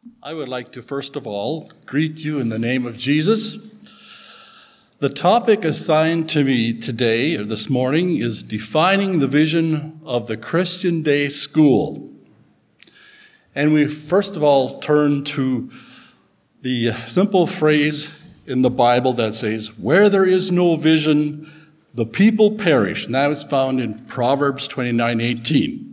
I would like to first of all greet you in the name of Jesus. The topic assigned to me today or this morning is defining the vision of the Christian Day School. And we first of all turn to the simple phrase in the Bible that says, "Where there is no vision, the people perish." And that is found in Proverbs 29:18.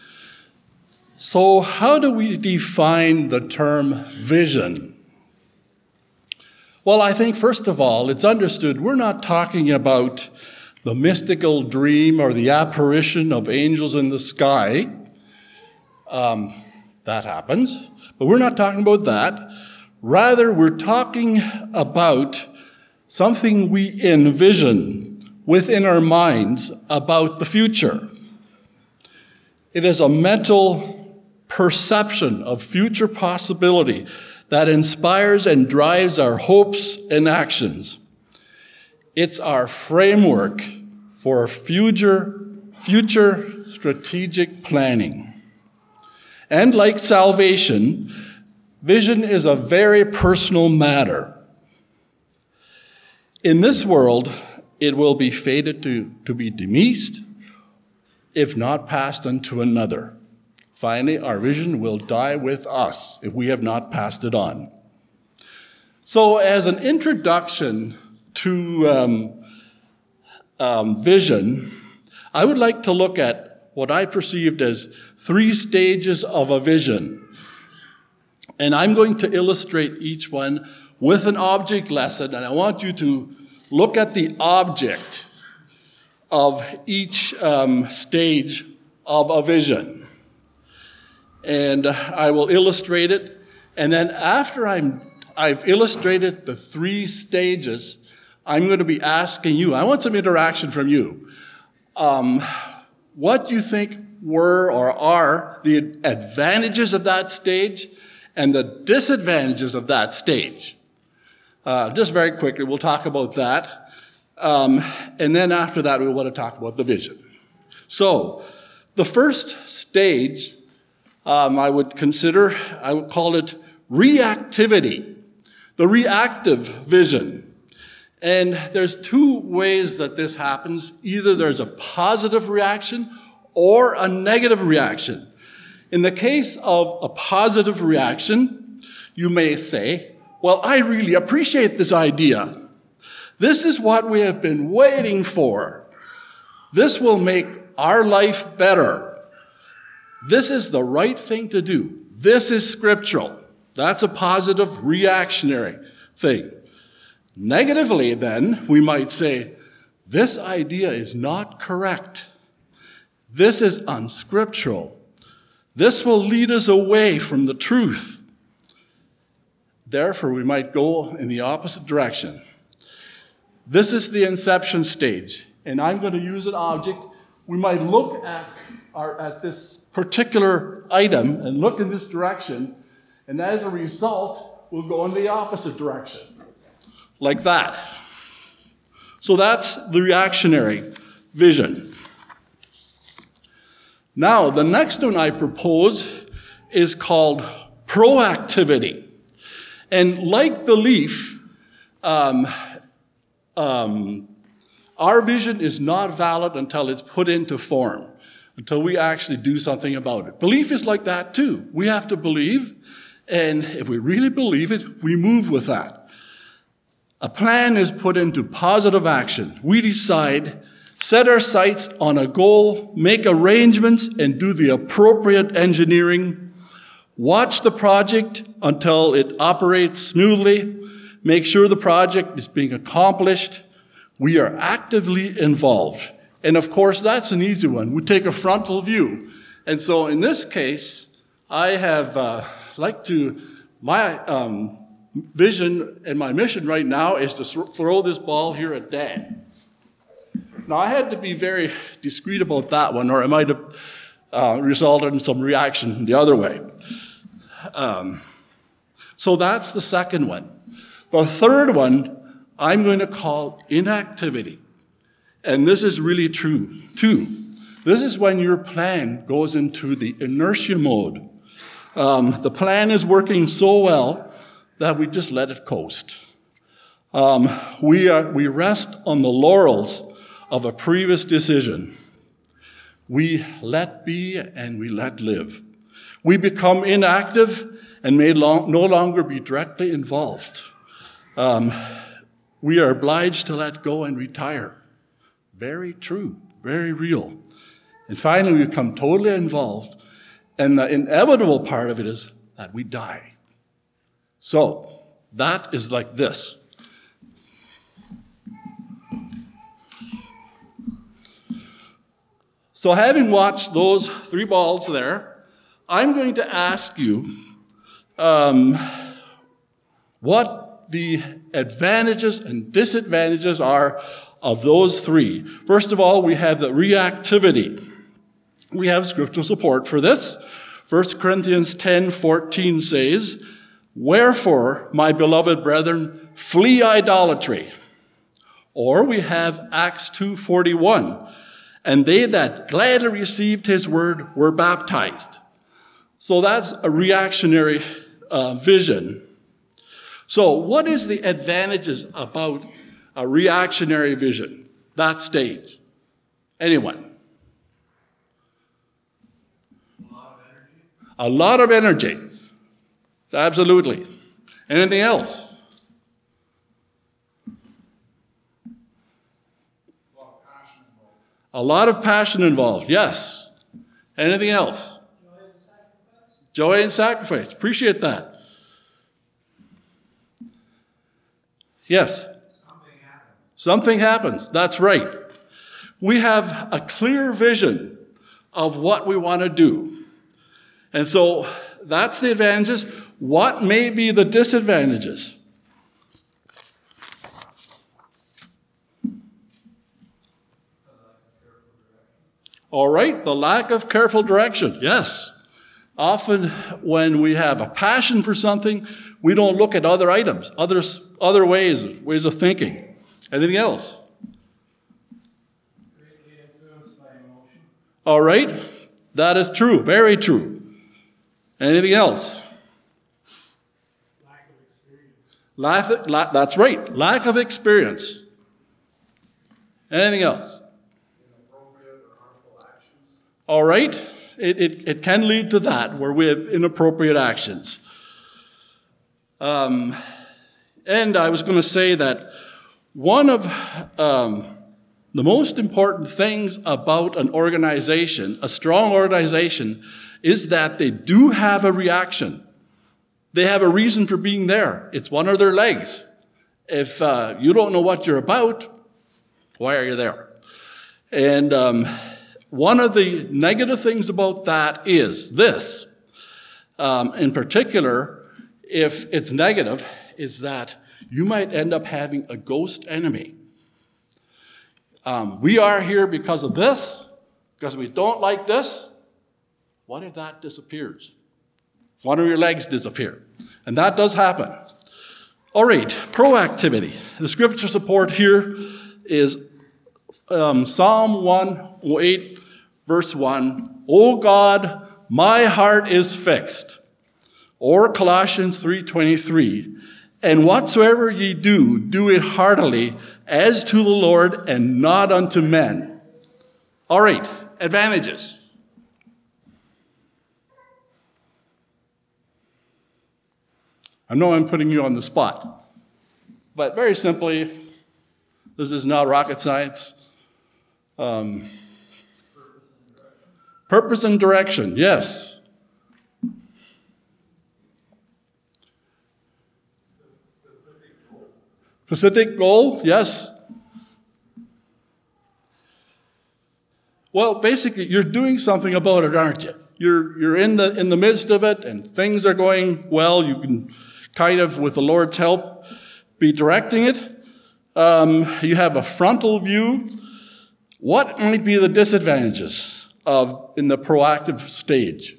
So how do we define the term vision? Well, I think first of all, it's understood we're not talking about the mystical dream or the apparition of angels in the sky. That happens, but we're not talking about that. Rather, we're talking about something we envision within our minds about the future. It is a mental perception of future possibility that inspires and drives our hopes and actions. It's our framework for future strategic planning. And like salvation, vision is a very personal matter. In this world, it will be fated to be demised, if not passed unto another. Finally, our vision will die with us if we have not passed it on. So as an introduction to vision, I would like to look at what I perceived as 3 stages of a vision. And I'm going to illustrate each one with an object lesson, and I want you to look at the object of each stage of a vision. And I will illustrate it. And then after I've illustrated the 3 stages, I'm going to be asking you, I want some interaction from you. What do you think were or are the advantages of that stage and the disadvantages of that stage? Just very quickly, we'll talk about that. And then after that, we want to talk about the vision. So the first stage, I would call it reactivity, the reactive vision. And there's 2 ways that this happens. Either there's a positive reaction or a negative reaction. In the case of a positive reaction, you may say, well, I really appreciate this idea. This is what we have been waiting for. This will make our life better. This is the right thing to do. This is scriptural. That's a positive reactionary thing. Negatively, then, we might say, this idea is not correct. This is unscriptural. This will lead us away from the truth. Therefore, we might go in the opposite direction. This is the inception stage, and I'm going to use an object. We might look at this particular item and look in this direction, and as a result, we'll go in the opposite direction, like that. So that's the reactionary vision. Now, the next one I propose is called proactivity. And like belief, our vision is not valid until it's put into form, until we actually do something about it. Belief is like that too. We have to believe, and if we really believe it, we move with that. A plan is put into positive action. We decide, set our sights on a goal, make arrangements, and do the appropriate engineering. Watch the project until it operates smoothly. Make sure the project is being accomplished. We are actively involved. And of course, that's an easy one. We take a frontal view. And so in this case, I have my vision and my mission right now is to throw this ball here at Dan. Now, I had to be very discreet about that one, or it might have resulted in some reaction the other way. So that's the second one. The third one, I'm going to call inactivity. And this is really true, too. This is when your plan goes into the inertia mode. The plan is working so well that we just let it coast. We rest on the laurels of a previous decision. We let be and we let live. We become inactive and may no longer be directly involved. We are obliged to let go and retire. Very true, very real. And finally, we become totally involved. And the inevitable part of it is that we die. So, that is like this. So having watched those three balls there, I'm going to ask you what the advantages and disadvantages are of those three. First of all, we have the reactivity. We have scriptural support for this. 1 Corinthians 10:14 says, "Wherefore, my beloved brethren, flee idolatry." Or we have Acts 2:41, "And they that gladly received his word were baptized." So that's a reactionary vision. So what is the advantages about a reactionary vision, that stage? Anyone? A lot of energy. Absolutely. Anything else? A lot of passion involved, yes. Anything else? Joy and sacrifice. Appreciate that. Yes? Something happens. That's right. We have a clear vision of what we want to do. And so that's the advantages. What may be the disadvantages? All right, the lack of careful direction. Yes. Often when we have a passion for something, we don't look at other items, other ways of thinking. Anything else? Greatly influenced by emotion. All right, that is true, very true. Anything else? Lack of experience. That's right, lack of experience. Anything else? Inappropriate or harmful actions. All right, it can lead to that, where we have inappropriate actions. And I was going to say that one of the most important things about an organization, a strong organization, is that they do have a reaction. They have a reason for being there. It's one of their legs. If you don't know what you're about, why are you there? And one of the negative things about that is this. In particular, if it's negative, is that you might end up having a ghost enemy. We are here because of this, because we don't like this. What if that disappears? One of your legs disappear. And that does happen. All right, proactivity. The scripture support here is Psalm 108, verse 1. "O God, my heart is fixed." Or Colossians 3:23. "And whatsoever ye do, do it heartily, as to the Lord and not unto men." All right, advantages. I know I'm putting you on the spot, but very simply, this is not rocket science. Purpose and direction, yes. Specific goal, yes. Well, basically, you're doing something about it, aren't you? You're in the midst of it, and things are going well. You can kind of, with the Lord's help, be directing it. You have a frontal view. What might be the disadvantages in the proactive stage?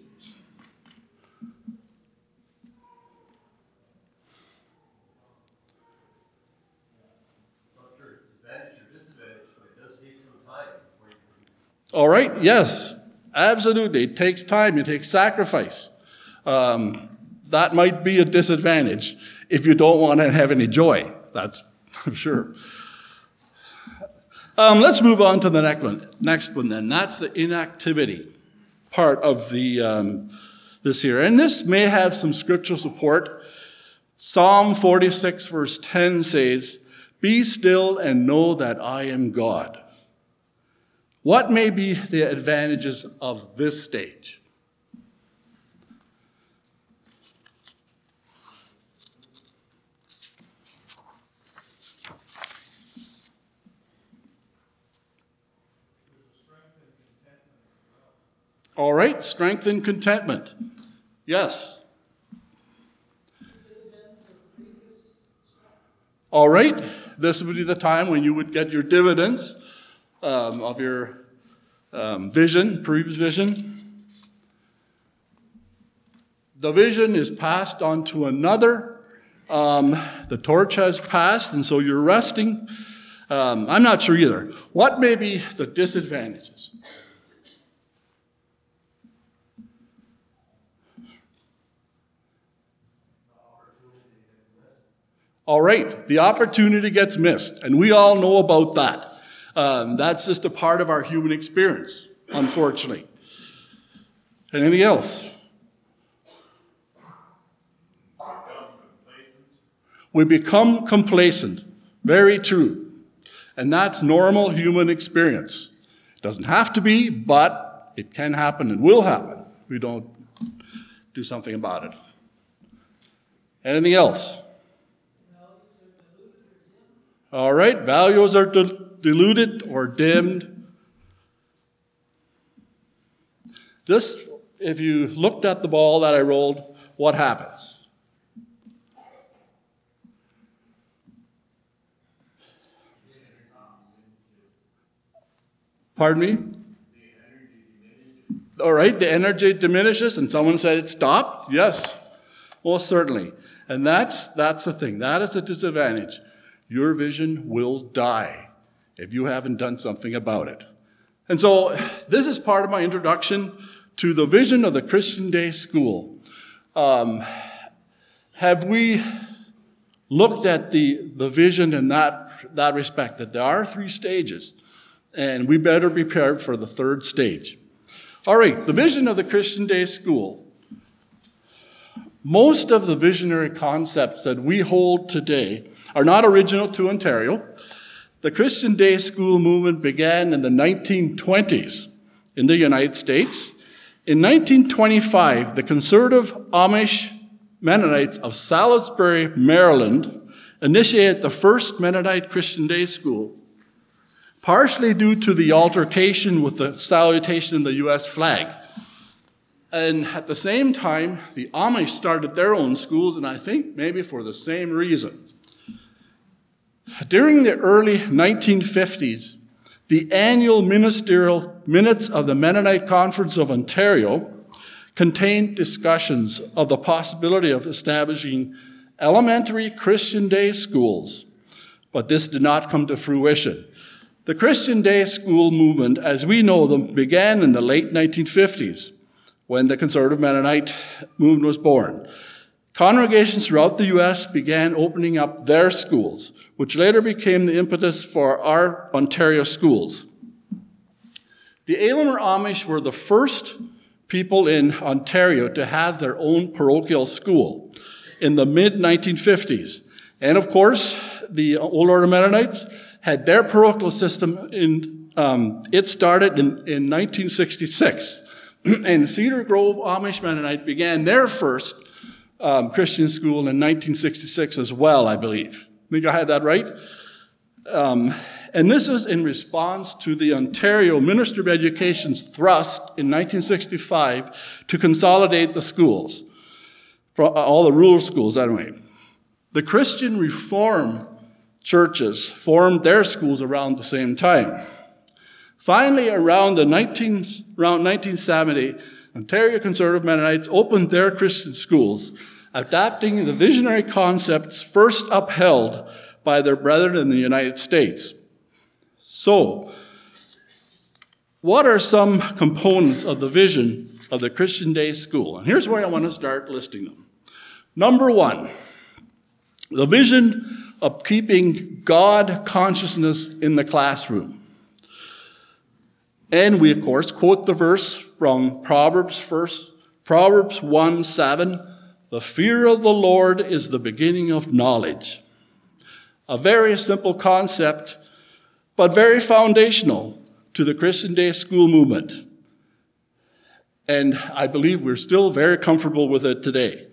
All right, yes, absolutely. It takes time, it takes sacrifice. that might be a disadvantage if you don't want to have any joy. That's for sure. Let's move on to the next one then. That's the inactivity part of this here. And this may have some scriptural support. Psalm 46 verse 10 says, "Be still and know that I am God." What may be the advantages of this stage? All right, strength and contentment. Yes. All right, this would be the time when you would get your dividends of your previous vision. The vision is passed on to another. The torch has passed, and so you're resting. I'm not sure either. What may be the disadvantages? All right, the opportunity gets missed, and we all know about that. That's just a part of our human experience, unfortunately. Anything else? We become complacent. Very true. And that's normal human experience. It doesn't have to be, but it can happen and will happen if we don't do something about it. Anything else? All right, values are diluted or dimmed. Just, if you looked at the ball that I rolled, what happens? Pardon me? All right, the energy diminishes, and someone said it stopped. Yes, most certainly. And that's the thing. That is a disadvantage. Your vision will die if you haven't done something about it. And so this is part of my introduction to the vision of the Christian Day School. Have we looked at the vision in that respect, that there are 3 stages, and we better be prepared for the 3rd stage. All right, the vision of the Christian Day School. Most of the visionary concepts that we hold today are not original to Ontario. The Christian Day School movement began in the 1920s in the United States. In 1925, the conservative Amish Mennonites of Salisbury, Maryland, initiated the first Mennonite Christian Day School, partially due to the altercation with the salutation in the U.S. flag. And at the same time, the Amish started their own schools, and I think maybe for the same reason. During the early 1950s, the annual ministerial minutes of the Mennonite Conference of Ontario contained discussions of the possibility of establishing elementary Christian day schools, but this did not come to fruition. The Christian Day School movement, as we know them, began in the late 1950s, when the conservative Mennonite movement was born. Congregations throughout the U.S. began opening up their schools, which later became the impetus for our Ontario schools. The Aylmer Amish were the first people in Ontario to have their own parochial school in the mid-1950s. And of course, the Old Order Mennonites had their parochial system it started in 1966. And Cedar Grove Amish Mennonite began their first Christian school in 1966 as well, I believe. I think I had that right. And this is in response to the Ontario Ministry of Education's thrust in 1965 to consolidate the schools, for all the rural schools anyway. The Christian Reform churches formed their schools around the same time. Finally, around 1970, Ontario Conservative Mennonites opened their Christian schools, adapting the visionary concepts first upheld by their brethren in the United States. So, what are some components of the vision of the Christian Day School. And here's where I want to start listing them. Number 1, the vision of keeping God consciousness in the classroom. And we, of course, quote the verse from Proverbs 1:7, "The fear of the Lord is the beginning of knowledge." A very simple concept, but very foundational to the Christian Day School movement. And I believe we're still very comfortable with it today.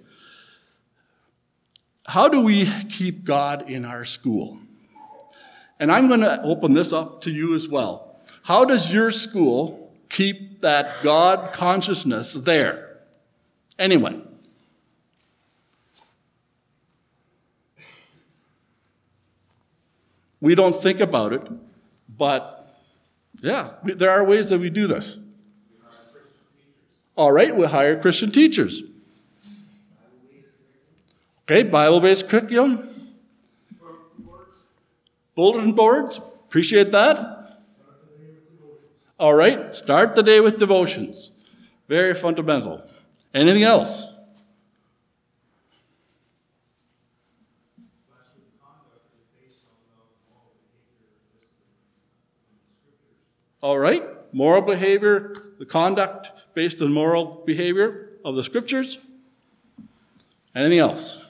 How do we keep God in our school? And I'm going to open this up to you as well. How does your school keep that God consciousness there? Anyway. We don't think about it, but yeah, there are ways that we do this. All right, we hire Christian teachers. Okay, Bible-based curriculum. Bulletin boards. Appreciate that. All right, start the day with devotions. Very fundamental. Anything else? All right, moral behavior, the conduct based on moral behavior of the scriptures. Anything else?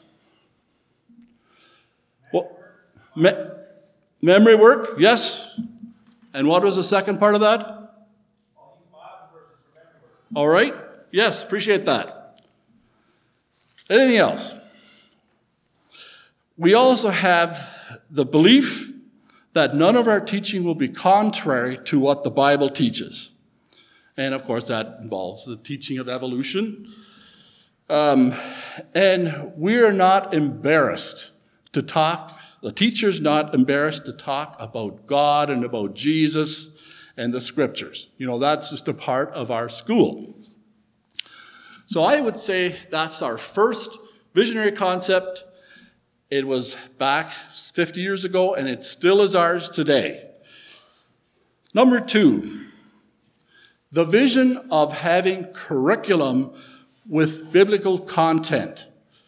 Well, memory work, yes. And what was the second part of that? All right, yes, appreciate that. Anything else? We also have the belief that none of our teaching will be contrary to what the Bible teaches. And of course, that involves the teaching of evolution. And we're not embarrassed to talk, the teacher's not embarrassed to talk about God and about Jesus and the scriptures. You know, that's just a part of our school. So I would say that's our first visionary concept. It was back 50 years ago, and it still is ours today. Number 2, the vision of having curriculum with biblical content.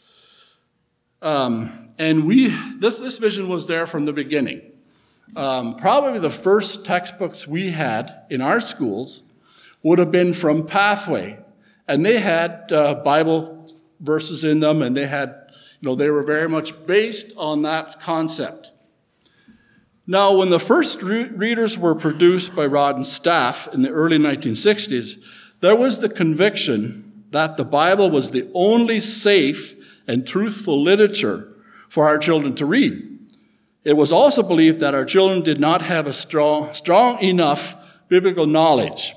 And this vision was there from the beginning. Probably the first textbooks we had in our schools would have been from Pathway. And they had Bible verses in them, and they had, they were very much based on that concept. Now, when the first readers were produced by Rod and Staff in the early 1960s, there was the conviction that the Bible was the only safe and truthful literature for our children to read. It was also believed that our children did not have a strong enough biblical knowledge.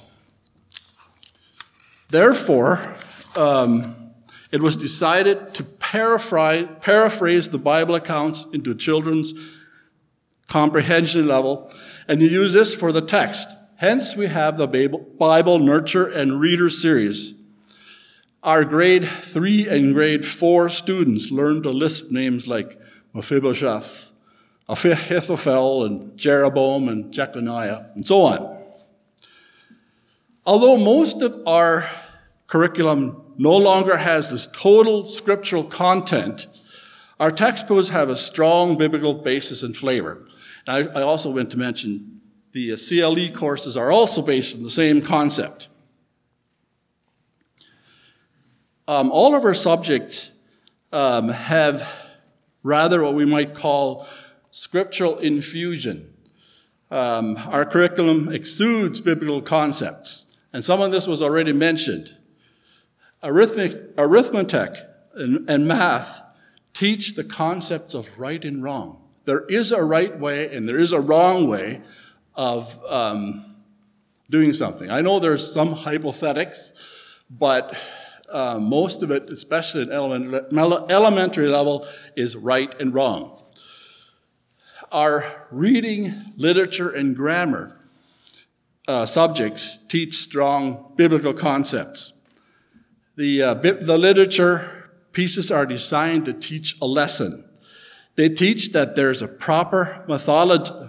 Therefore, it was decided to paraphrase the Bible accounts into children's comprehension level, and you use this for the text. Hence, we have the Bible Nurture and Reader series. Our grade 3 and grade 4 students learned to list names like Mephibosheth, Ahithophel, and Jeroboam, and Jeconiah, and so on. Although most of our curriculum no longer has this total scriptural content, our textbooks have a strong biblical basis and flavor. And I also went to mention the CLE courses are also based on the same concept. All of our subjects have rather what we might call scriptural infusion. Our curriculum exudes biblical concepts, and some of this was already mentioned. Arithmetic and math teach the concepts of right and wrong. There is a right way and there is a wrong way of doing something. I know there's some hypothetics, but most of it, especially at elementary level, is right and wrong. Our reading, literature, and grammar subjects teach strong biblical concepts. The literature pieces are designed to teach a lesson. They teach that there's a proper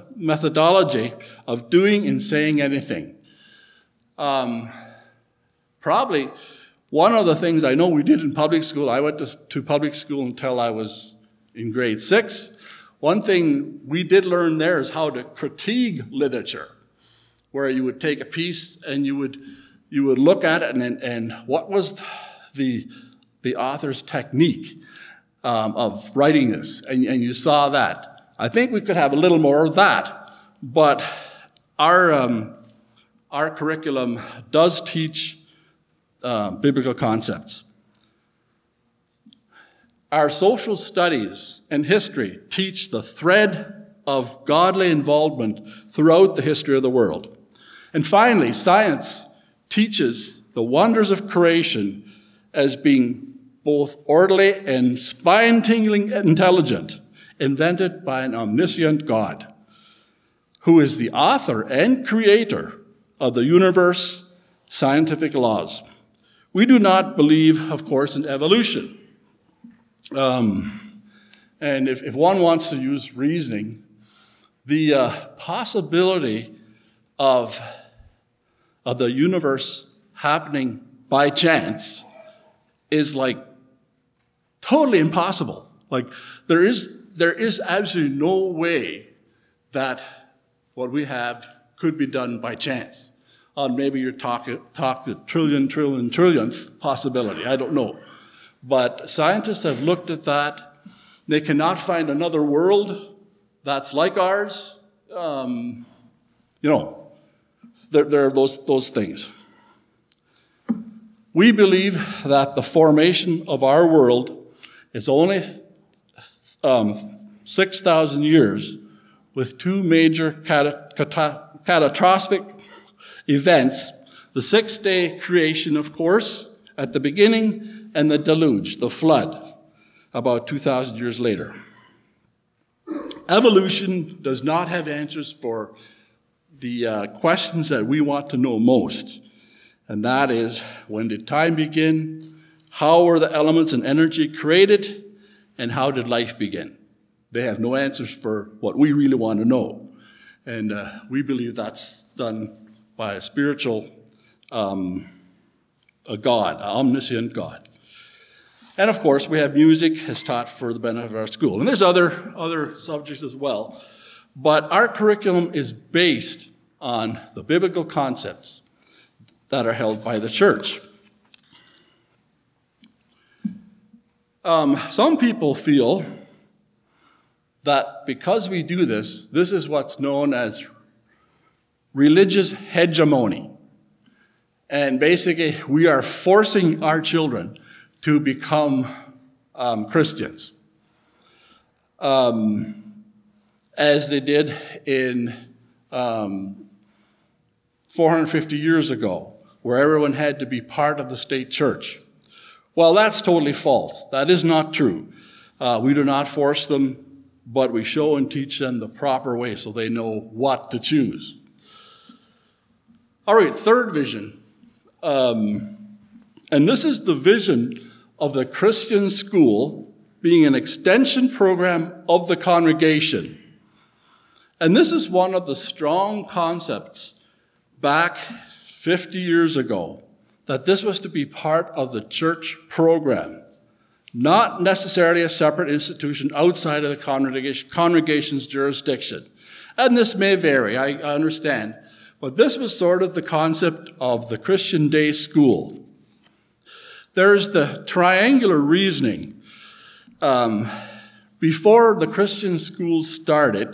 methodology of doing and saying anything. Probably one of the things I know we did in public school, I went to public school until I was in grade 6. One thing we did learn there is how to critique literature, where you would take a piece and you would look at it and what was the author's technique of writing this, and you saw that. I think we could have a little more of that, but our curriculum does teach biblical concepts. Our social studies and history teach the thread of godly involvement throughout the history of the world. And finally, science teaches the wonders of creation as being both orderly and spine-tingling intelligent, invented by an omniscient God, who is the author and creator of the universe, scientific laws. We do not believe, of course, in evolution. And if one wants to use reasoning, the possibility of the universe happening by chance is like totally impossible. Like there is absolutely no way that what we have could be done by chance. Maybe you're talking the trillionth possibility. I don't know. But scientists have looked at that. They cannot find another world that's like ours. There are those things. We believe that the formation of our world is only 6,000 years, with two major catastrophic events: the six-day creation, of course, at the beginning, and the deluge, the flood, about 2,000 years later. Evolution does not have answers for the questions that we want to know most, and that is, when did time begin? How were the elements and energy created? And how did life begin? They have no answers for what we really want to know. And we believe that's done by a spiritual a God, an omniscient God. And of course, we have music as taught for the benefit of our school. And there's other subjects as well. But our curriculum is based on the biblical concepts that are held by the church. Some people feel that because we do this, this is what's known as religious hegemony. And basically, we are forcing our children to become Christians, as they did in 450 years ago, where everyone had to be part of the state church. Well, that's totally false. That is not true. We do not force them, but we show and teach them the proper way so they know what to choose. All right, third vision. And this is the vision of the Christian school being an extension program of the congregation. And this is one of the strong concepts back 50 years ago, that this was to be part of the church program, not necessarily a separate institution outside of the congregation's jurisdiction. And this may vary, I understand, but this was sort of the concept of the Christian day school. There's the triangular reasoning. Before the Christian school started,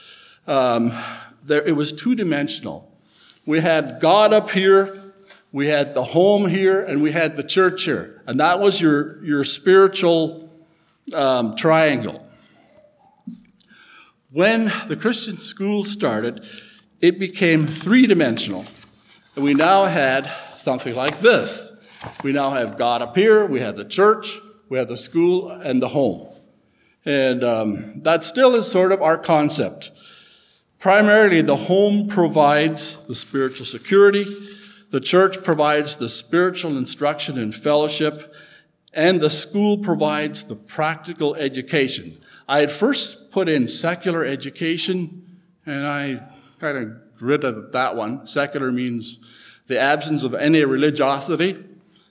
it was two-dimensional. We had God up here, we had the home here, and we had the church here. And that was your spiritual triangle. When the Christian school started, it became three-dimensional. And we now had something like this. We now have God up here, we have the church, we have the school, and the home. And that still is sort of our concept. Primarily, the home provides the spiritual security, the church provides the spiritual instruction and fellowship, and the school provides the practical education. I had first put in secular education, and I kind of gritted at that one. Secular means the absence of any religiosity,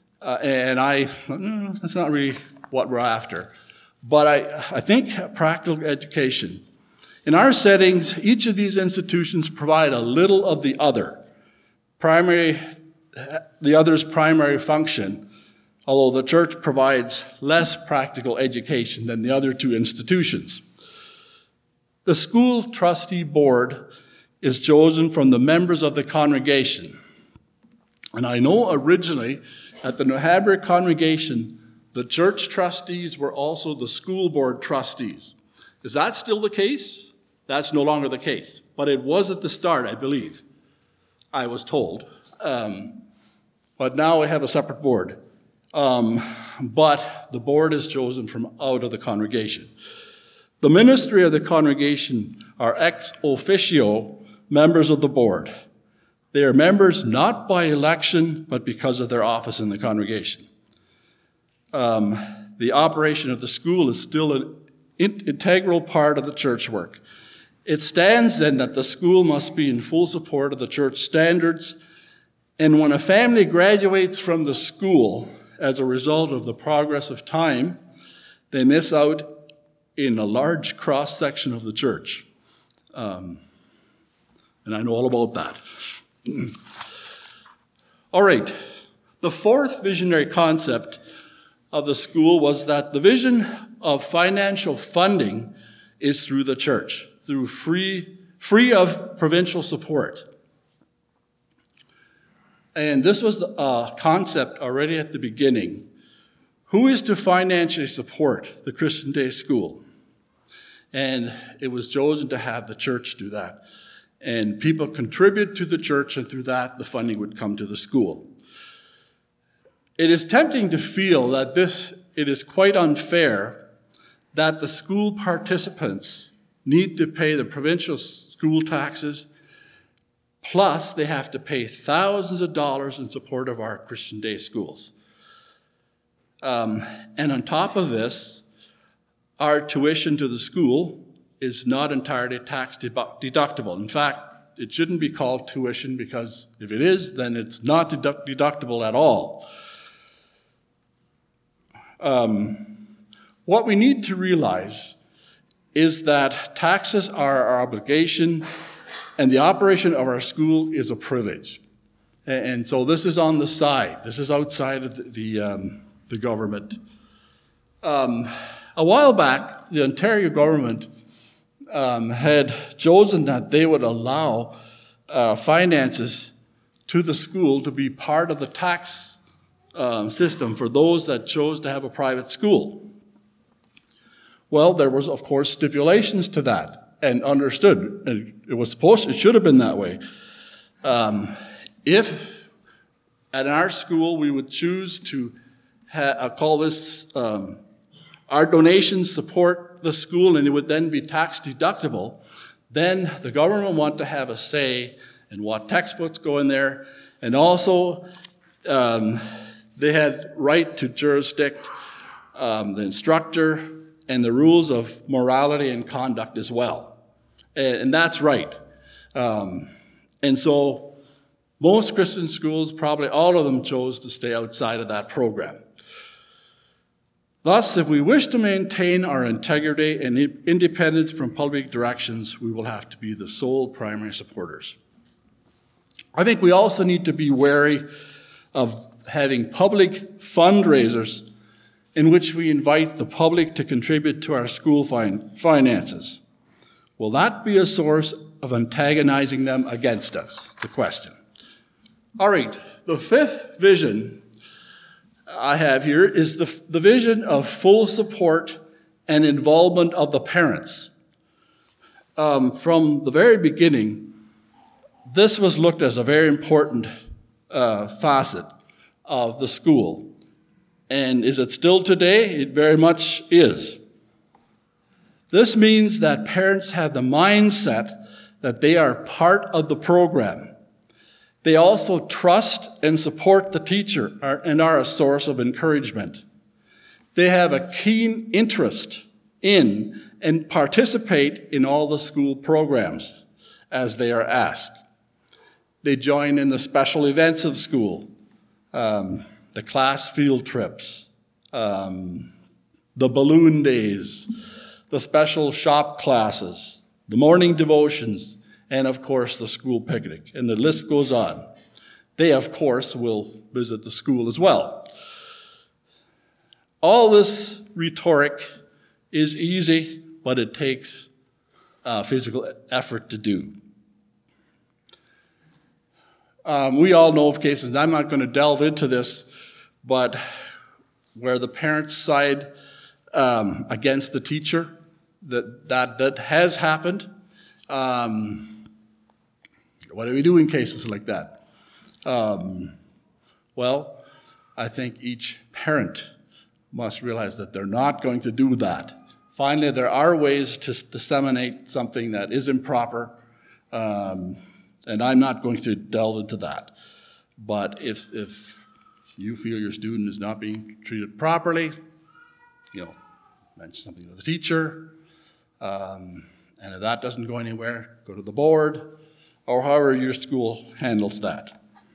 that's not really what we're after. But I think practical education. In our settings, each of these institutions provide a little of the other, the other's primary function, although the church provides less practical education than the other two institutions. The school trustee board is chosen from the members of the congregation. And I know originally at the New Hadbury congregation, the church trustees were also the school board trustees. Is that still the case? That's no longer the case. But it was at the start, I believe, I was told. But now we have a separate board. But the board is chosen from out of the congregation. The ministry of the congregation are ex officio members of the board. They are members not by election, but because of their office in the congregation. The operation of the school is still an integral part of the church work. It stands then that the school must be in full support of the church standards, and when a family graduates from the school as a result of the progress of time, they miss out in a large cross-section of the church. And I know all about that. All right. The fourth visionary concept of the school was that the vision of financial funding is through the church, through free of provincial support. And this was a concept already at the beginning. Who is to financially support the Christian Day School? And it was chosen to have the church do that. And people contribute to the church, and through that, the funding would come to the school. It is tempting to feel that it is quite unfair that the school participants need to pay the provincial school taxes, plus they have to pay thousands of dollars in support of our Christian Day schools. And on top of this, our tuition to the school is not entirely tax deductible. In fact, it shouldn't be called tuition, because if it is, then it's not deductible at all. What we need to realize is that taxes are our obligation, and the operation of our school is a privilege. And so this is on the side. This is outside of the government. A while back, the Ontario government had chosen that they would allow finances to the school to be part of the tax system for those that chose to have a private school. Well, there was, of course, stipulations to that, and understood. And it should have been that way. If at our school we would choose to call this our donations support the school, and it would then be tax deductible, then the government want to have a say in what textbooks go in there, and also they had right to jurisdict the instructor and the rules of morality and conduct as well. And that's right. And so most Christian schools, probably all of them, chose to stay outside of that program. Thus, if we wish to maintain our integrity and independence from public directions, we will have to be the sole primary supporters. I think we also need to be wary of having public fundraisers in which we invite the public to contribute to our school finances. Will that be a source of antagonizing them against us? It's a question. All right, the fifth vision I have here is the vision of full support and involvement of the parents. From the very beginning, this was looked as a very important facet of the school. And is it still today? It very much is. This means that parents have the mindset that they are part of the program. They also trust and support the teacher and are a source of encouragement. They have a keen interest in and participate in all the school programs as they are asked. They join in the special events of school, the class field trips, the balloon days, the special shop classes, the morning devotions, and of course the school picnic. And the list goes on. They, of course, will visit the school as well. All this rhetoric is easy, but it takes physical effort to do. We all know of cases, I'm not going to delve into this, but where the parents side against the teacher, that has happened. What do we do in cases like that? Well, I think each parent must realize that they're not going to do that. Finally, there are ways to disseminate something that is improper, and I'm not going to delve into that. But if you feel your student is not being treated properly, mention something to the teacher, and if that doesn't go anywhere, go to the board, or however your school handles that.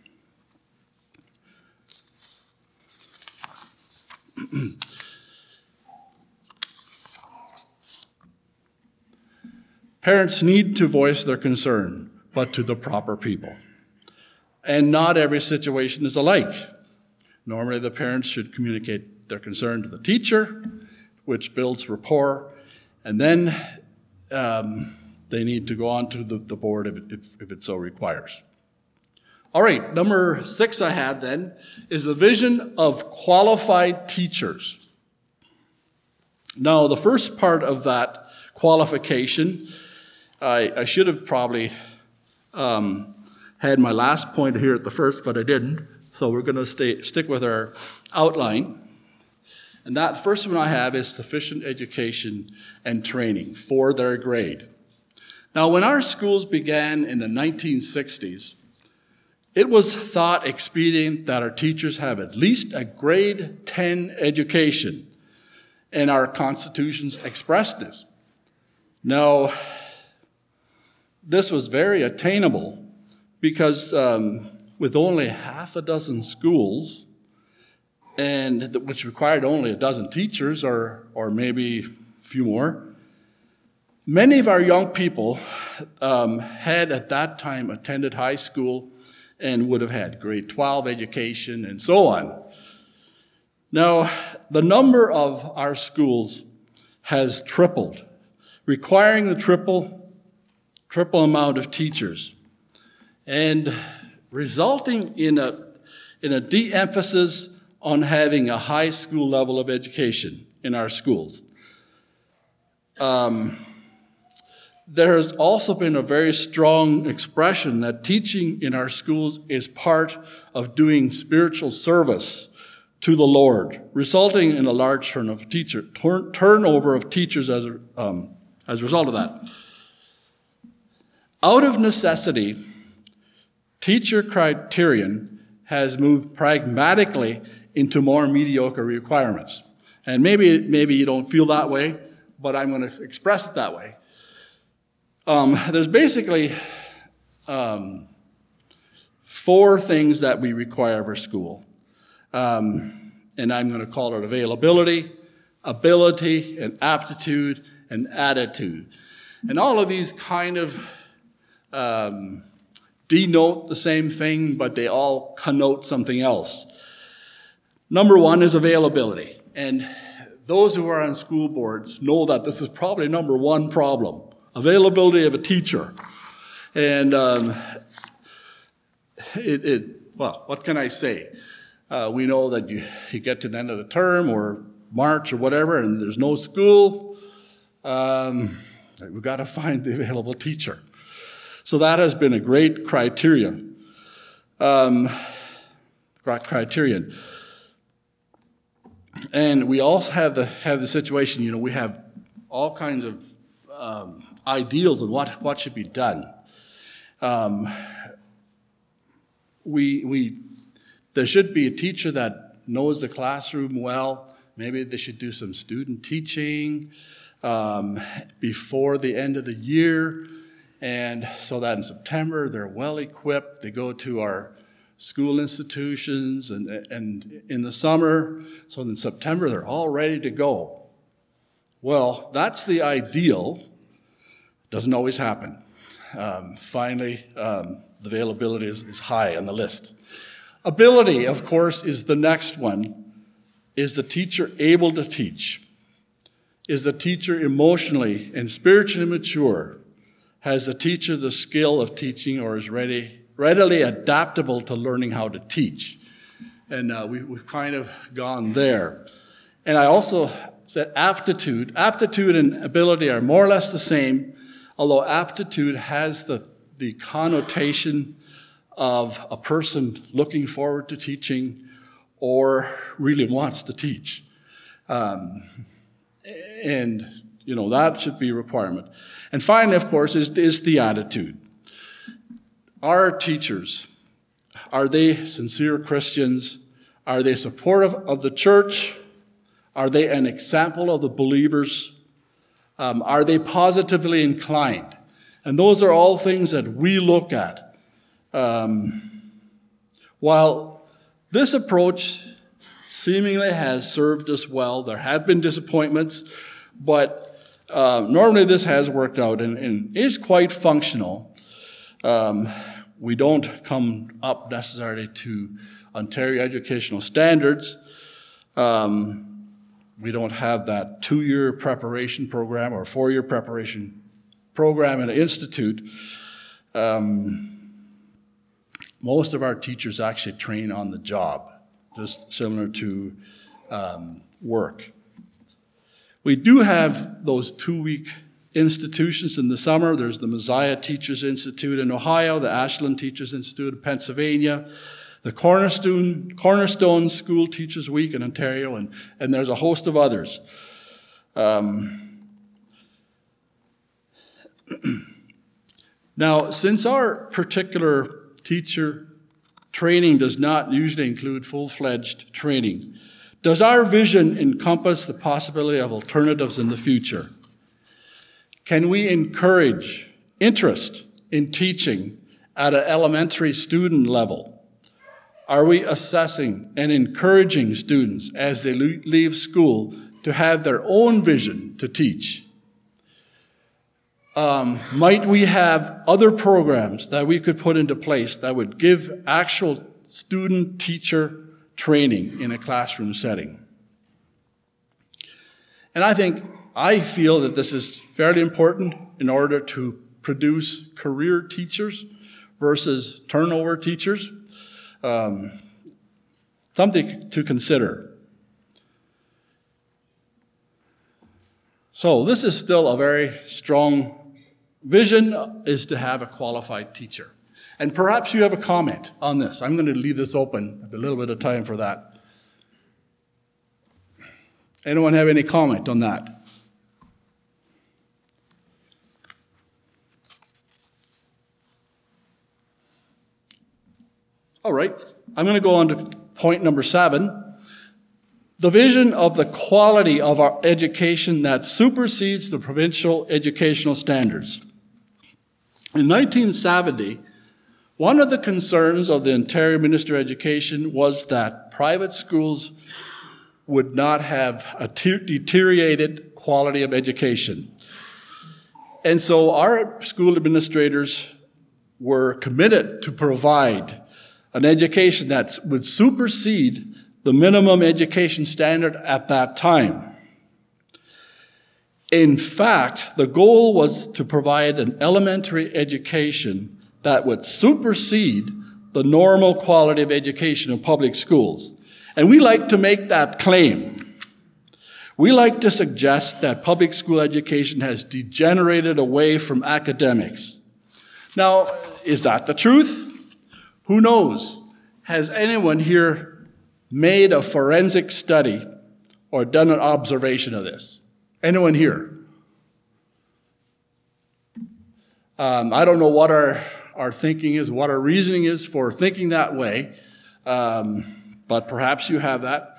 Parents need to voice their concern, but to the proper people. And not every situation is alike. Normally, the parents should communicate their concern to the teacher, which builds rapport, and then they need to go on to the board if it so requires. All right, number 6 I have then is the vision of qualified teachers. Now, the first part of that qualification, I should have probably had my last point here at the first, but I didn't. So we're going to stick with our outline. And that first one I have is sufficient education and training for their grade. Now, when our schools began in the 1960s, it was thought expedient that our teachers have at least a grade 10 education, and our constitutions expressed this. Now, this was very attainable because with only half a dozen schools, and which required only a dozen teachers or maybe a few more, many of our young people had at that time attended high school and would have had grade 12 education and so on. Now, the number of our schools has tripled, requiring the triple amount of teachers, and resulting in a de-emphasis on having a high school level of education in our schools. There has also been a very strong expression that teaching in our schools is part of doing spiritual service to the Lord, resulting in a large turnover of teachers as a result of that. Out of necessity, teacher criterion has moved pragmatically into more mediocre requirements. And maybe you don't feel that way, but I'm going to express it that way. There's basically 4 things that we require of our school. And I'm going to call it availability, ability, and aptitude, and attitude. And all of these kind of denote the same thing, but they all connote something else. Number 1 is availability. And those who are on school boards know that this is probably number 1 problem. Availability of a teacher. And well, what can I say? We know that you get to the end of the term or March or whatever, and there's no school. We've got to find the available teacher. So that has been a great criterion. And we also have the situation, we have all kinds of ideals on what should be done. There should be a teacher that knows the classroom well. Maybe they should do some student teaching before the end of the year. And so that in September, they're well equipped. They go to our school institutions and in the summer. So in September, they're all ready to go. Well, that's the ideal. Doesn't always happen. Finally, the availability is high on the list. Ability, of course, is the next one. Is the teacher able to teach? Is the teacher emotionally and spiritually mature? Has the teacher the skill of teaching, or is readily adaptable to learning how to teach? And we've kind of gone there. And I also said aptitude. Aptitude and ability are more or less the same, although aptitude has the connotation of a person looking forward to teaching or really wants to teach. And, that should be a requirement. And finally, of course, is the attitude. Our teachers, are they sincere Christians? Are they supportive of the church? Are they an example of the believers? Are they positively inclined? And those are all things that we look at. While this approach seemingly has served us well, there have been disappointments, but normally this has worked out and is quite functional. We don't come up necessarily to Ontario educational standards. We don't have that 2-year preparation program or 4-year preparation program in an institute. Most of our teachers actually train on the job, just similar to work. We do have those 2-week institutions in the summer. There's the Messiah Teachers Institute in Ohio, the Ashland Teachers Institute in Pennsylvania, the Cornerstone School Teachers Week in Ontario, and there's a host of others. Now, since our particular teacher training does not usually include full-fledged training, does our vision encompass the possibility of alternatives in the future? Can we encourage interest in teaching at an elementary student level? Are we assessing and encouraging students as they leave school to have their own vision to teach? Might we have other programs that we could put into place that would give actual student-teacher training in a classroom setting? And I feel that this is fairly important in order to produce career teachers versus turnover teachers. Something to consider. So this is still a very strong vision, is to have a qualified teacher. And perhaps you have a comment on this. I'm going to leave this open. I have a little bit of time for that. Anyone have any comment on that? All right. I'm going to go on to point number 7. The vision of the quality of our education that supersedes the provincial educational standards. In 1970, one of the concerns of the Ontario Minister of Education was that private schools would not have a deteriorated quality of education. And so our school administrators were committed to provide an education that would supersede the minimum education standard at that time. In fact, the goal was to provide an elementary education that would supersede the normal quality of education in public schools. And we like to make that claim. We like to suggest that public school education has degenerated away from academics. Now, is that the truth? Who knows? Has anyone here made a forensic study or done an observation of this? Anyone here? I don't know what our thinking is, what our reasoning is for thinking that way, but perhaps you have that.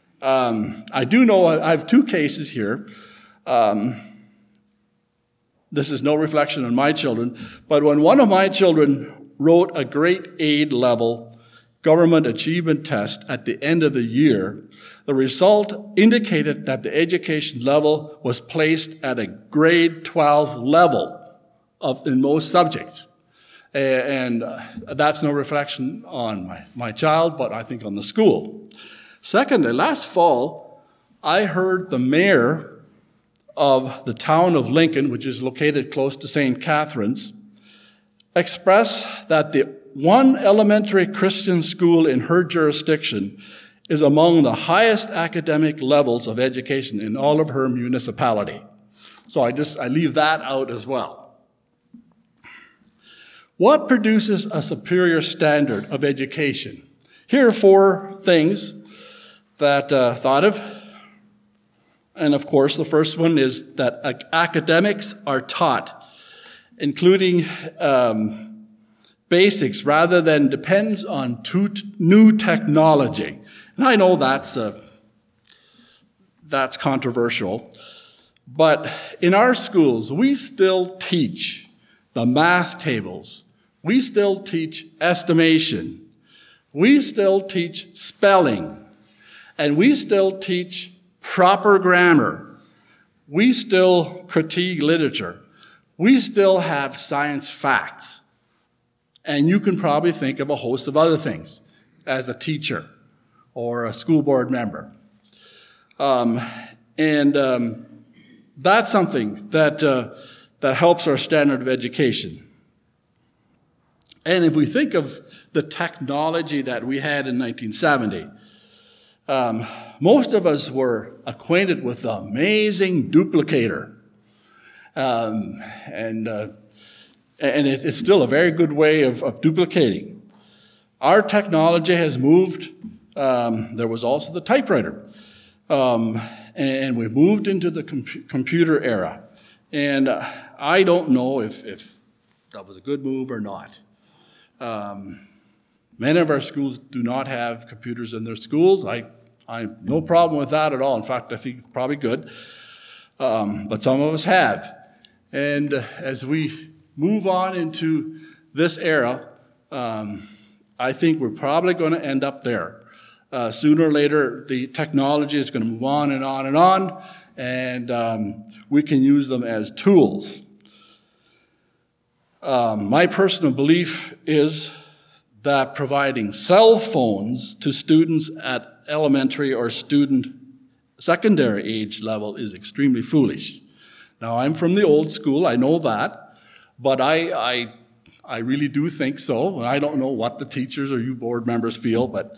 I do know I have 2 cases here. this is no reflection on my children, but when one of my children wrote a grade 8 level government achievement test at the end of the year, the result indicated that the education level was placed at a grade 12 level in most subjects. And that's no reflection on my child, but I think on the school. Secondly, last fall, I heard the mayor of the town of Lincoln, which is located close to St. Catharines, express that the one elementary Christian school in her jurisdiction is among the highest academic levels of education in all of her municipality. So I leave that out as well. What produces a superior standard of education? Here are 4 things that thought of. And of course, the first one is that academics are taught, including basics, rather than depends on new technology. And I know that's controversial, but in our schools, we still teach the math tables. We still teach estimation. We still teach spelling. And we still teach proper grammar. We still critique literature. We still have science facts. And you can probably think of a host of other things as a teacher or a school board member. That's something that helps our standard of education. And if we think of the technology that we had in 1970, most of us were acquainted with the amazing duplicator. It's still a very good way of duplicating. Our technology has moved. There was also the typewriter. And we've moved into the computer era. And I don't know if that was a good move or not. Many of our schools do not have computers in their schools. I have no problem with that at all. In fact, I think it's probably good. But some of us have. And as we move on into this era, I think we're probably going to end up there. Sooner or later, the technology is going to move on and on and on, and we can use them as tools. My personal belief is that providing cell phones to students at elementary or secondary age level is extremely foolish. Now, I'm from the old school, I know that, but I really do think so. I don't know what the teachers or you board members feel, but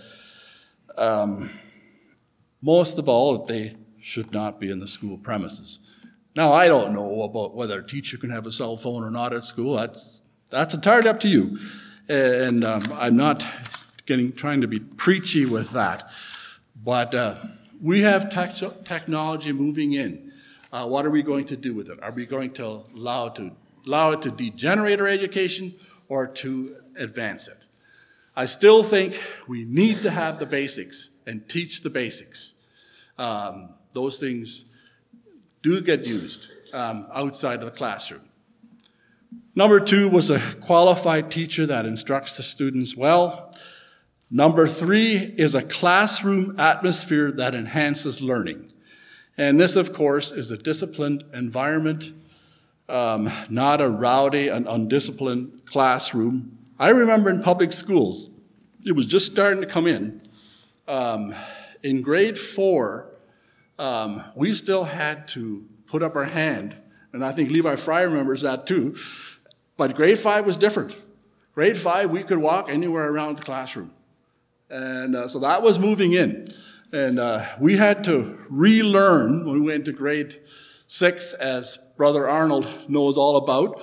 most of all, they should not be in the school premises. Now, I don't know about whether a teacher can have a cell phone or not at school. That's entirely up to you. And I'm not trying to be preachy with that. But we have technology moving in. What are we going to do with it? Are we going to allow it to degenerate our education or to advance it? I still think we need to have the basics and teach the basics. Those things do get used outside of the classroom. Number 2 was a qualified teacher that instructs the students well. Number 3 is a classroom atmosphere that enhances learning. And this, of course, is a disciplined environment, not a rowdy and undisciplined classroom. I remember in public schools, it was just starting to come in. In grade 4, we still had to put up our hand, and I think Levi Fry remembers that too. But grade 5 was different. Grade 5, we could walk anywhere around the classroom. And so that was moving in. And we had to relearn when we went to grade 6, as Brother Arnold knows all about.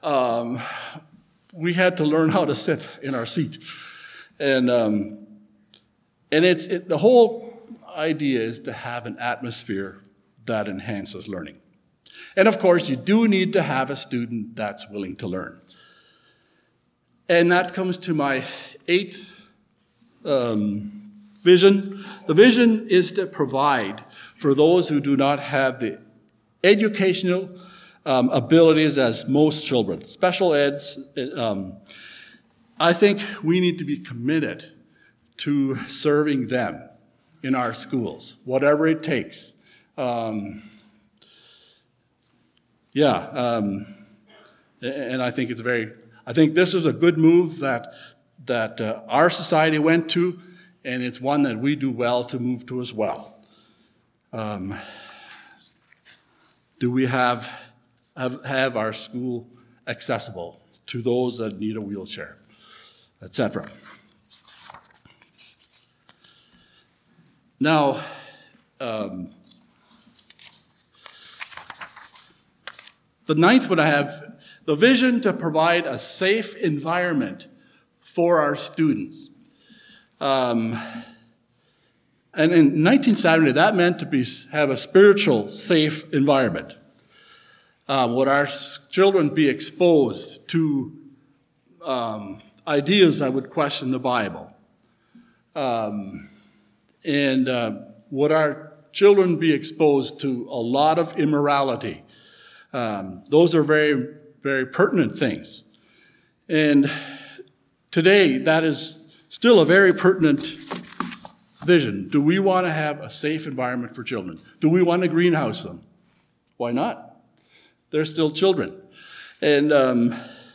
We had to learn how to sit in our seat. And the whole idea is to have an atmosphere that enhances learning. And of course, you do need to have a student that's willing to learn. And that comes to my 8th vision. The vision is to provide for those who do not have the educational abilities as most children. Special eds, I think we need to be committed to serving them in our schools, whatever it takes. And I think I think this is a good move that our society went to, and it's one that we do well to move to as well. Do we have our school accessible to those that need a wheelchair, etc.? Now, the ninth one I have, the vision to provide a safe environment for our students. And in 1970, that meant to have a spiritual, safe environment. Would our children be exposed to ideas that would question the Bible? And would our children be exposed to a lot of immorality? Those are very, very pertinent things. And today, that is still a very pertinent vision. Do we want to have a safe environment for children? Do we want to greenhouse them? Why not? They're still children. And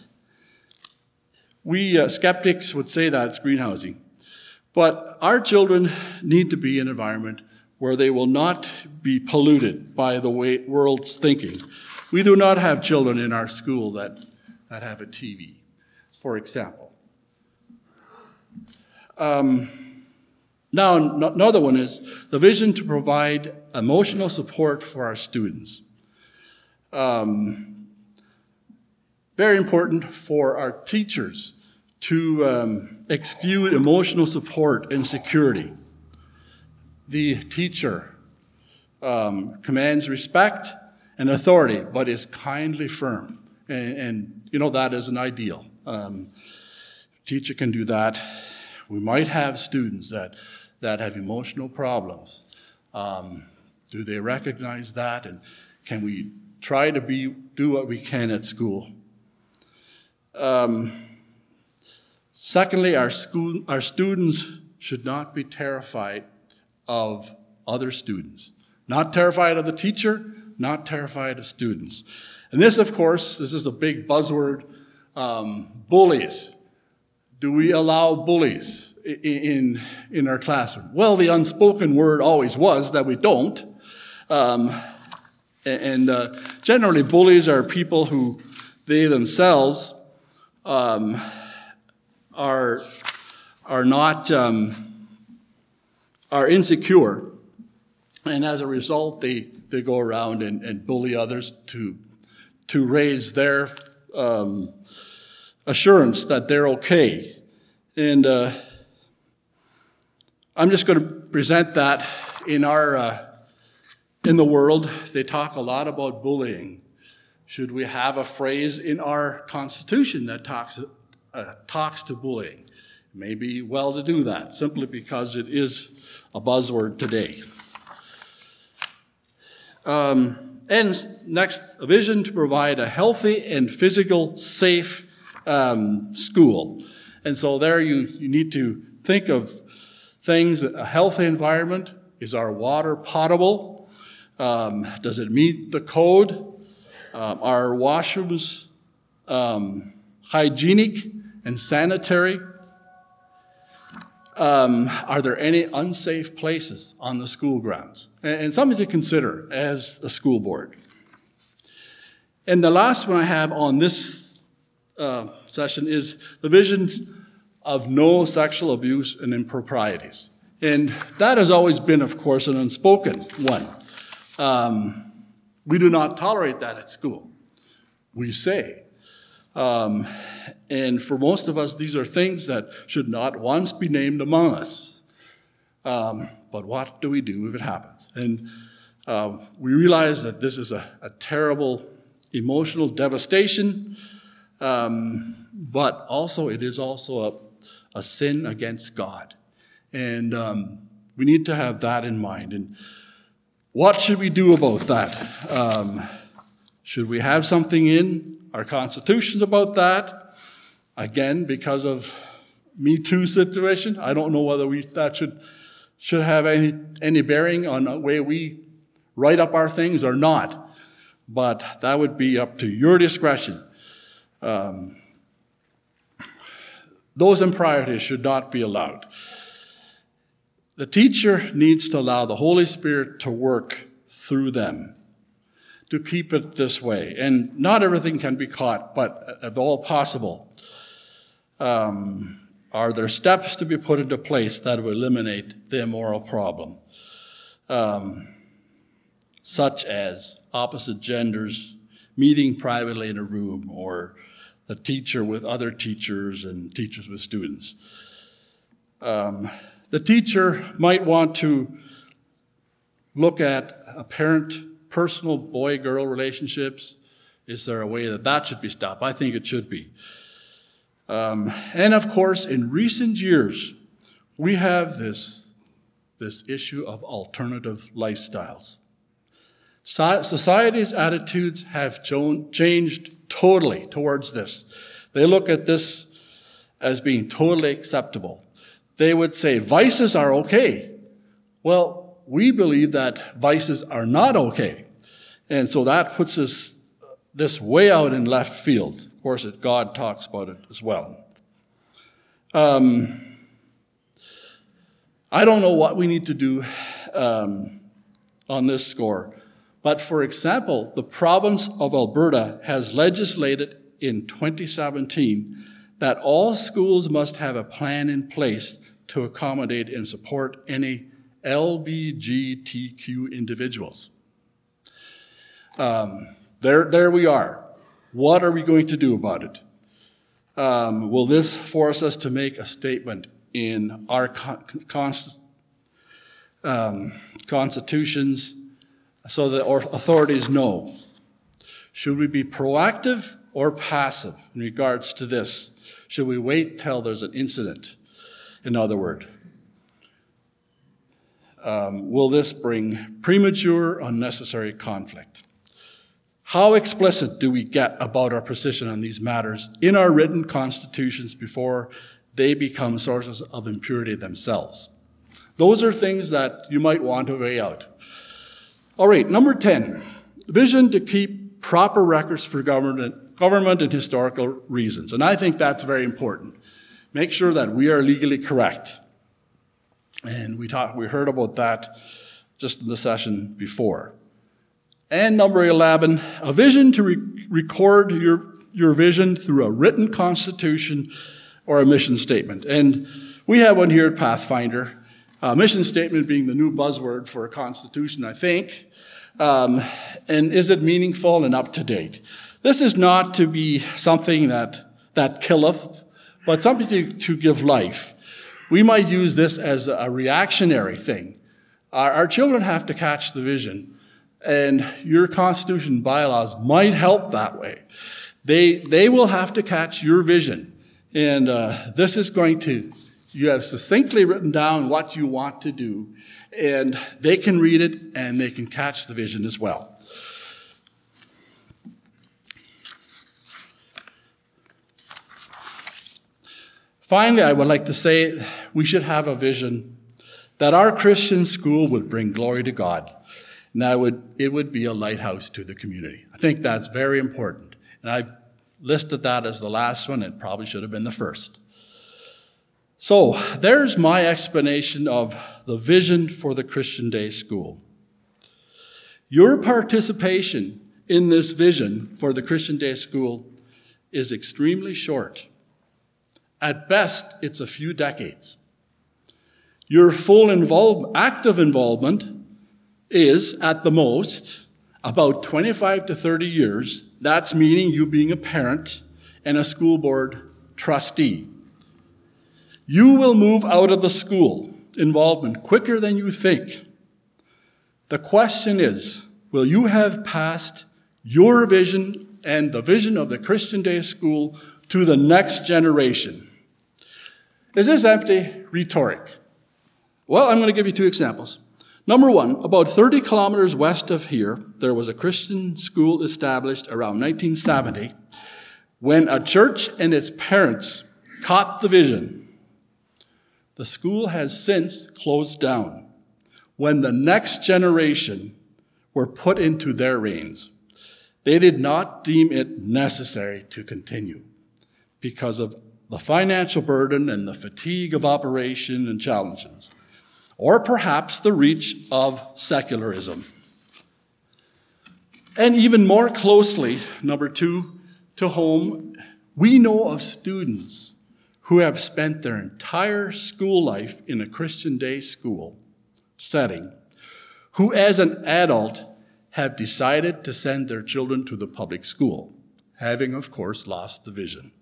we skeptics would say that it's greenhousing. But our children need to be in an environment where they will not be polluted by the world's thinking. We do not have children in our school that have a TV, for example. Now, another one is the vision to provide emotional support for our students. Very important for our teachers to exude emotional support and security. The teacher commands respect and authority, but is kindly firm. And you know, that is an ideal. Teacher can do that. We might have students that have emotional problems. Do they recognize that? And can we try to do what we can at school? Secondly, our students should not be terrified of other students. Not terrified of the teacher, not terrified of students. And this, of course, this is a big buzzword, bullies. Do we allow bullies in our classroom? Well, the unspoken word always was that we don't. Generally, bullies are people who they themselves are insecure, and as a result, they go around and bully others to raise their assurance that they're okay. And I'm just going to present that in the world. They talk a lot about bullying. Should we have a phrase in our Constitution that talks to bullying? It may be well to do that, simply because it is a buzzword today. And next, a vision to provide a healthy and physical safe school. And so there you need to think of things. A healthy environment. Is our water potable? Does it meet the code? Are washrooms hygienic and sanitary? Are there any unsafe places on the school grounds? And something to consider as a school board. And the last one I have on this session is the vision of no sexual abuse and improprieties. And that has always been, of course, an unspoken one. We do not tolerate that at school. We say. And for most of us, these are things that should not once be named among us. But what do we do if it happens? And we realize that this is a terrible emotional devastation, but also it is also a sin against God. And we need to have that in mind. And what should we do about that? Should we have something in our constitutions about that? Again, because of Me Too situation, I don't know whether that should have any bearing on the way we write up our things or not. But that would be up to your discretion. Those improprieties should not be allowed. The teacher needs to allow the Holy Spirit to work through them to keep it this way. And not everything can be caught, but if all possible, are there steps to be put into place that will eliminate the immoral problem? Such as opposite genders meeting privately in a room, or the teacher with other teachers and teachers with students. The teacher might want to look at personal boy-girl relationships. Is there a way that should be stopped? I think it should be. And of course, in recent years, we have this issue of alternative lifestyles. Society's attitudes have changed totally towards this. They look at this as being totally acceptable. They would say vices are okay. Well, we believe that vices are not okay. And so that puts this way out in left field. Of course, God talks about it as well. I don't know what we need to do on this score. But for example, the province of Alberta has legislated in 2017 that all schools must have a plan in place to accommodate and support any LGBTQ individuals. There we are. What are we going to do about it? Will this force us to make a statement in our constitutions so that our authorities know? Should we be proactive or passive in regards to this? Should we wait till there's an incident? In other words, will this bring premature, unnecessary conflict? How explicit do we get about our position on these matters in our written constitutions before they become sources of impurity themselves? Those are things that you might want to weigh out. All right, number 10, vision to keep proper records for government and historical reasons. And I think that's very important. Make sure that we are legally correct. And we heard about that just in the session before. And number 11, a vision to record your vision through a written constitution or a mission statement. And we have one here at Pathfinder. Mission statement being the new buzzword for a constitution, I think. And is it meaningful and up to date? This is not to be something that killeth, but something to give life. We might use this as a reactionary thing. Our children have to catch the vision, and your constitution bylaws might help that way. They will have to catch your vision, and this is going to, you have succinctly written down what you want to do, and they can read it and they can catch the vision as well. Finally, I would like to say we should have a vision that our Christian school would bring glory to God, and it would be a lighthouse to the community. I think that's very important, and I've listed that as the last one. It probably should have been the first. So there's my explanation of the vision for the Christian Day School. Your participation in this vision for the Christian Day School is extremely short. At best, it's a few decades. Your full active involvement is, at the most, about 25 to 30 years. That's meaning you being a parent and a school board trustee. You will move out of the school involvement quicker than you think. The question is, will you have passed your vision and the vision of the Christian Day School to the next generation? Is this empty rhetoric? Well, I'm going to give you two examples. Number one, about 30 kilometers west of here, there was a Christian school established around 1970 when a church and its parents caught the vision. The school has since closed down when the next generation were put into their reins. They did not deem it necessary to continue because of the financial burden and the fatigue of operation and challenges, or perhaps the reach of secularism. And even more closely, number two, to home, we know of students who have spent their entire school life in a Christian day school setting, who as an adult have decided to send their children to the public school, having, of course, lost the vision.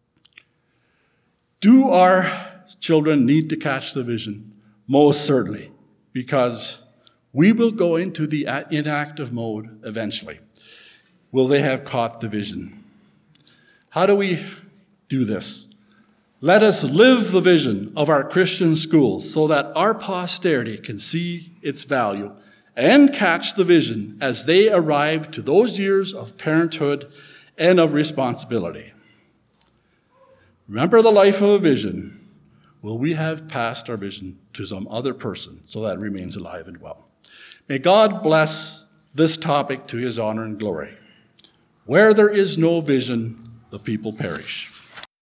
Do our children need to catch the vision? Most certainly, because we will go into the inactive mode eventually. Will they have caught the vision? How do we do this? Let us live the vision of our Christian schools so that our posterity can see its value and catch the vision as they arrive to those years of parenthood and of responsibility. Remember the life of a vision. Will we have passed our vision to some other person so that it remains alive and well? May God bless this topic to his honor and glory. Where there is no vision, the people perish.